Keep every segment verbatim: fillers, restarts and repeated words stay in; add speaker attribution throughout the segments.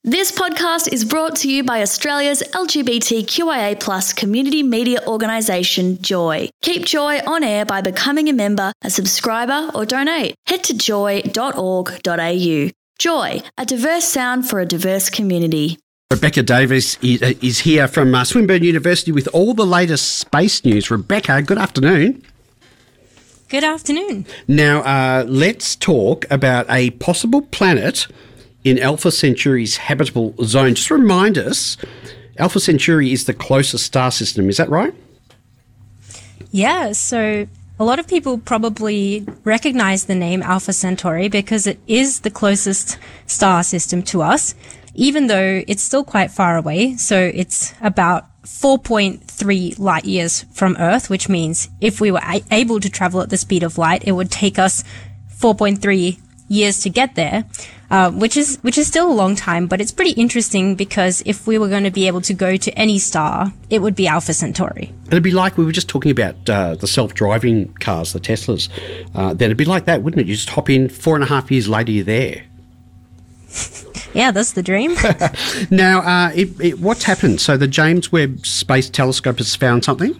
Speaker 1: This podcast is brought to you by Australia's L G B T Q I A plus community media organisation, Joy. Keep Joy on air by becoming a member, a subscriber or donate. Head to joy dot org dot a u. Joy, a diverse sound for a diverse community.
Speaker 2: Rebecca Davis is here from uh, Swinburne University with all the latest space news. Rebecca, good afternoon.
Speaker 3: Good afternoon.
Speaker 2: Now, uh, let's talk about a possible planet in Alpha Centauri's habitable zone. Just remind us, Alpha Centauri is the closest star system, is that right?
Speaker 3: Yeah, so a lot of people probably recognize the name Alpha Centauri because it is the closest star system to us, even though it's still quite far away. So it's about four point three light years from Earth, which means if we were a- able to travel at the speed of light, it would take us four point three years to get there, uh, which is which is still a long time, but it's pretty interesting because if we were going to be able to go to any star, it would be Alpha Centauri.
Speaker 2: It'd be like, we were just talking about uh, the self-driving cars, the Teslas. Uh, then it'd be like that, wouldn't it? You just hop in, four and a half years later, you're there.
Speaker 3: Yeah, that's the dream.
Speaker 2: Now, uh, it, it, what's happened? So the James Webb Space Telescope has found something?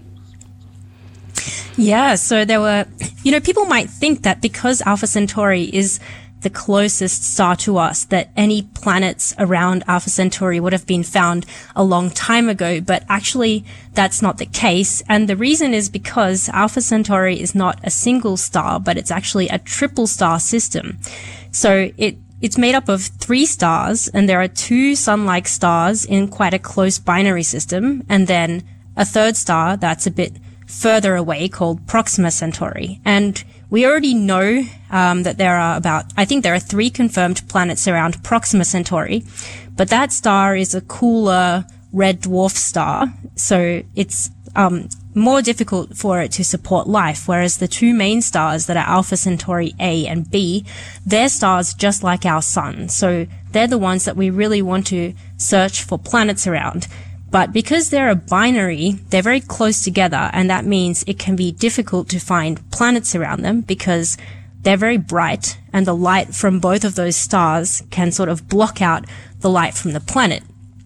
Speaker 3: Yeah, so there were, you know, people might think that because Alpha Centauri is the closest star to us, that any planets around Alpha Centauri would have been found a long time ago, but actually that's not the case. And the reason is because Alpha Centauri is not a single star, but it's actually a triple star system. So it It's made up of three stars, and there are two sun-like stars in quite a close binary system, and then a third star that's a bit further away called Proxima Centauri. And we already know um, that there are about, I think there are three confirmed planets around Proxima Centauri, but that star is a cooler red dwarf star, so it's um, more difficult for it to support life, whereas the two main stars that are Alpha Centauri A and B, they're stars just like our sun, so they're the ones that we really want to search for planets around. But because they're a binary, they're very close together, and that means it can be difficult to find planets around them because they're very bright, and the light from both of those stars can sort of block out the light from the planet.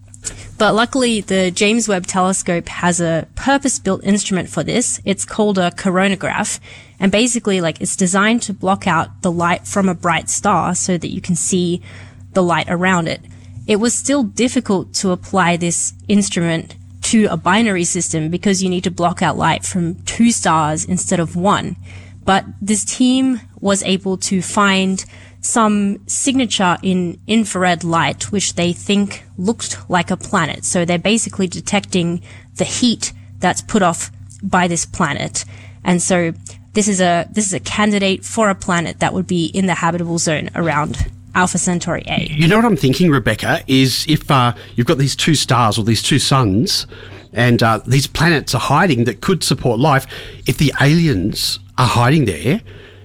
Speaker 3: But luckily, the James Webb Telescope has a purpose-built instrument for this. It's called a coronagraph, and basically, like, it's designed to block out the light from a bright star so that you can see the light around it. It was still difficult to apply this instrument to a binary system because you need to block out light from two stars instead of one. But this team was able to find some signature in infrared light, which they think looked like a planet. So they're basically detecting the heat that's put off by this planet. And so this is a, this is a candidate for a planet that would be in the habitable zone around Alpha Centauri A.
Speaker 2: You know what I'm thinking, Rebecca, is if uh, you've got these two stars or these two suns and uh, these planets are hiding that could support life, if the aliens are hiding there,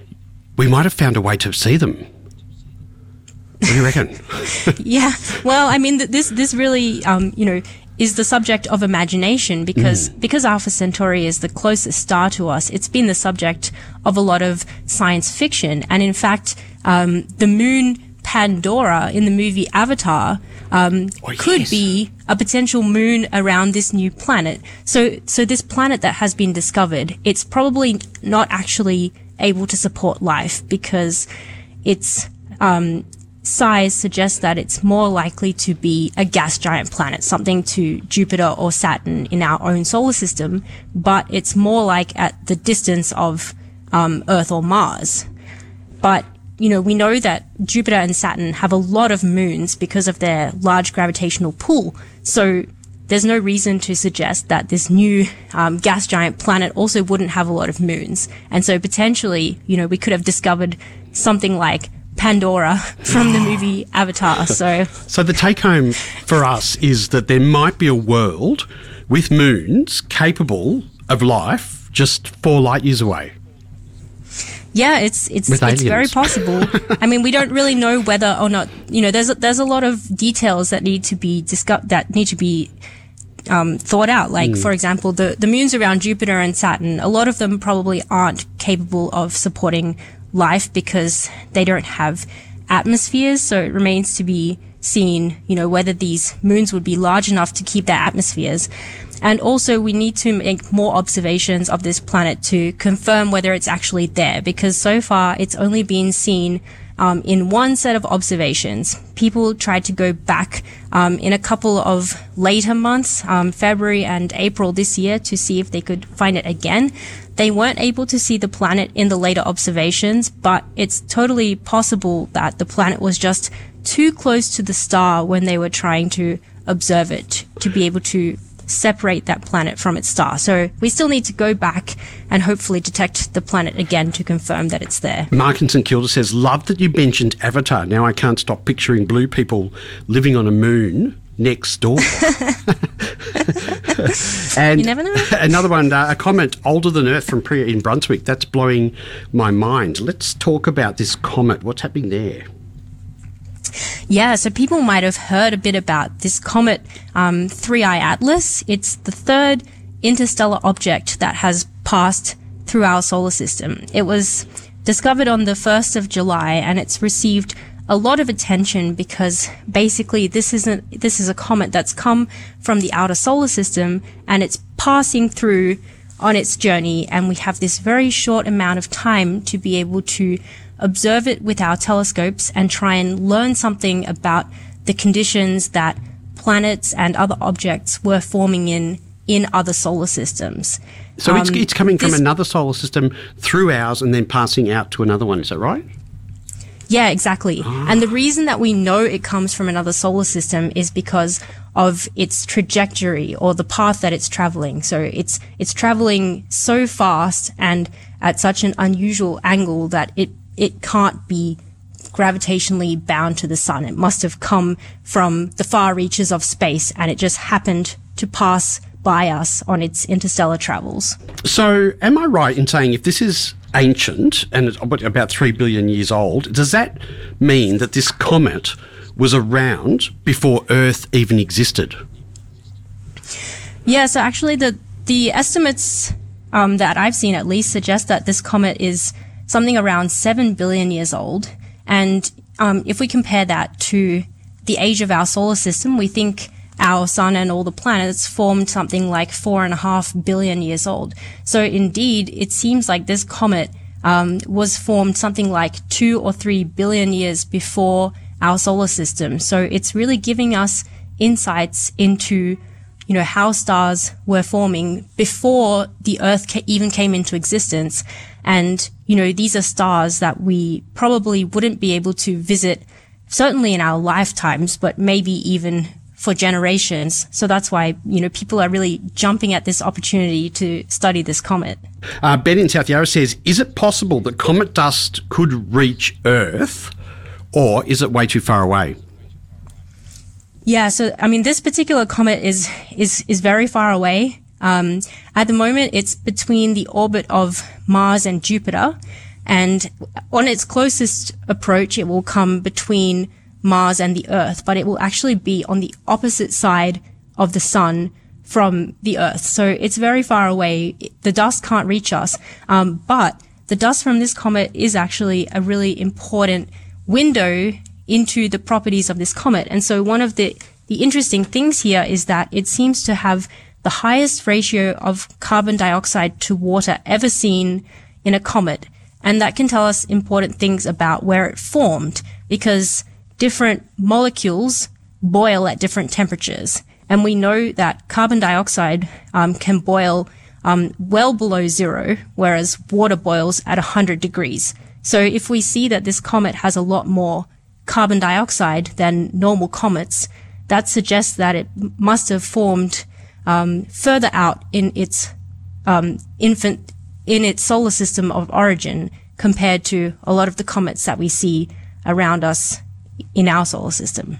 Speaker 2: we might have found a way to see them. What do you reckon?
Speaker 3: Yeah, well, I mean, th- this this really, um, you know, is the subject of imagination because mm. because Alpha Centauri is the closest star to us. It's been the subject of a lot of science fiction, and in fact, um, the moon Pandora in the movie Avatar um, oh, could
Speaker 2: yes.
Speaker 3: be a potential moon around this new planet. So, so this planet that has been discovered, it's probably not actually able to support life because its um, size suggests that it's more likely to be a gas giant planet, something to Jupiter or Saturn in our own solar system, but it's more like at the distance of um, Earth or Mars. But you know, we know that Jupiter and Saturn have a lot of moons because of their large gravitational pull. So there's no reason to suggest that this new um, gas giant planet also wouldn't have a lot of moons. And so potentially, you know, we could have discovered something like Pandora from the movie Avatar. So,
Speaker 2: so the take home for us is that there might be a world with moons capable of life just four light years away.
Speaker 3: Yeah, it's it's
Speaker 2: With
Speaker 3: it's
Speaker 2: aliens.
Speaker 3: very possible. I mean, we don't really know whether or not, you know, there's a, there's a lot of details that need to be discussed, that need to be um, thought out. Like, mm. for example, the, the moons around Jupiter and Saturn, a lot of them probably aren't capable of supporting life because they don't have atmospheres. So it remains to be seen, you know, whether these moons would be large enough to keep their atmospheres. And also we need to make more observations of this planet to confirm whether it's actually there, because so far it's only been seen um, in one set of observations. People tried to go back um, in a couple of later months, um, February and April this year, to see if they could find it again. They weren't able to see the planet in the later observations, but it's totally possible that the planet was just too close to the star when they were trying to observe it to be able to separate that planet from its star. So we still need to go back and hopefully detect the planet again to confirm that it's there.
Speaker 2: Mark in St Kilda says, love that you mentioned Avatar. Now I can't stop picturing blue people living on a moon next door. And
Speaker 3: you never know.
Speaker 2: Another one, uh, a comment, older than Earth from Priya in Brunswick. That's blowing my mind. Let's talk about this comet. What's happening there?
Speaker 3: Yeah, so people might have heard a bit about this comet, um, three I Atlas. It's the third interstellar object that has passed through our solar system. It was discovered on the first of July, and it's received a lot of attention because basically this isn't, this is a comet that's come from the outer solar system and it's passing through on its journey, and we have this very short amount of time to be able to observe it with our telescopes and try and learn something about the conditions that planets and other objects were forming in in other solar systems.
Speaker 2: So um, it's, it's coming
Speaker 3: this,
Speaker 2: from another solar system through ours and then passing out to another one, is that right?
Speaker 3: Yeah, exactly. Ah. And the reason that we know it comes from another solar system is because of its trajectory or the path that it's traveling. So it's it's traveling so fast and at such an unusual angle that it it can't be gravitationally bound to the sun. It must have come from the far reaches of space, and it just happened to pass by us on its interstellar travels.
Speaker 2: So am I right in saying if this is ancient and it's about three billion years old, does that mean that this comet was around before Earth even existed?
Speaker 3: Yeah, so actually the, the estimates um, that I've seen at least suggest that this comet is something around seven billion years old. And um, if we compare that to the age of our solar system, we think our sun and all the planets formed something like four and a half billion years old. So indeed, it seems like this comet um, was formed something like two or three billion years before our solar system. So it's really giving us insights into, you know, how stars were forming before the Earth ca- even came into existence. And, you know, these are stars that we probably wouldn't be able to visit, certainly in our lifetimes, but maybe even for generations. So that's why, you know, people are really jumping at this opportunity to study this comet.
Speaker 2: Uh, Ben in South Yarra says, is it possible that comet dust could reach Earth, or is it way too far away?
Speaker 3: Yeah, so, I mean, this particular comet is, is, is very far away. Um, at the moment, it's between the orbit of Mars and Jupiter, and on its closest approach, it will come between Mars and the Earth, but it will actually be on the opposite side of the sun from the Earth. So it's very far away. The dust can't reach us. Um, but the dust from this comet is actually a really important window into the properties of this comet. And so one of the, the interesting things here is that it seems to have the highest ratio of carbon dioxide to water ever seen in a comet. And that can tell us important things about where it formed, because different molecules boil at different temperatures. And we know that carbon dioxide um, can boil um, well below zero, whereas water boils at one hundred degrees. So if we see that this comet has a lot more carbon dioxide than normal comets, that suggests that it must have formed um, further out in its um, infant in its solar system of origin compared to a lot of the comets that we see around us in our solar system.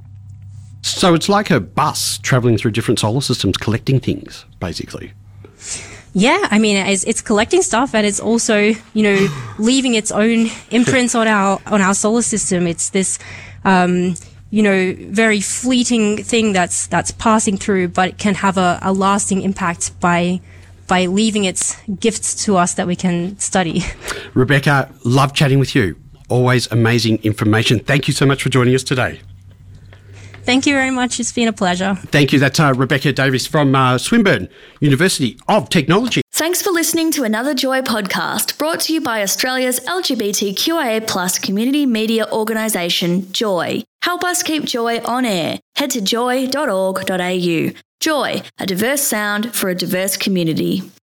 Speaker 2: So it's like a bus travelling through different solar systems collecting things, basically.
Speaker 3: Yeah, I mean, it's, it's collecting stuff, and it's also, you know, leaving its own imprints on our on our solar system. It's this, um, you know, very fleeting thing that's that's passing through, but it can have a, a lasting impact by by leaving its gifts to us that we can study.
Speaker 2: Rebecca, love chatting with you. Always amazing information. Thank you so much for joining us today.
Speaker 3: Thank you very much. It's been a pleasure.
Speaker 2: Thank you. That's uh, Rebecca Davis from uh, Swinburne University of Technology.
Speaker 1: Thanks for listening to another Joy podcast brought to you by Australia's L G B T Q I A plus community media organisation, Joy. Help us keep Joy on air. Head to joy dot org dot a u. Joy, a diverse sound for a diverse community.